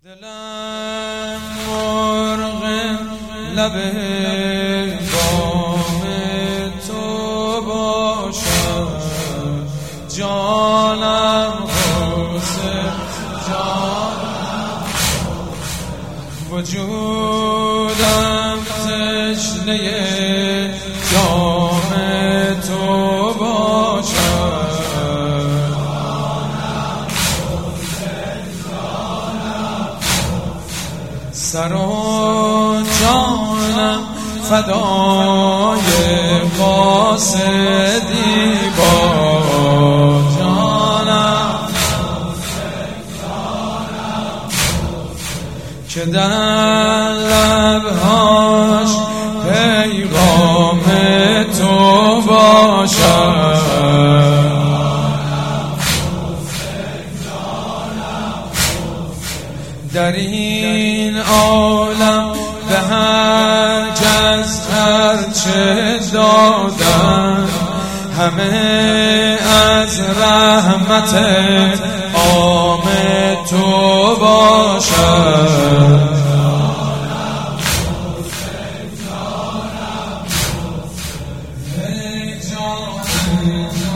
دلم مرغ لب بام تو باشد، جانم حسین، جانم وجودم تشنه جام تو باشد، سر و جانم فدای قاصدی باد، جانم که در لبهاش پیغام تو باشد، در این عالم به هر کس هرچه دادن همه از رحمت عام تو باشد، ای جان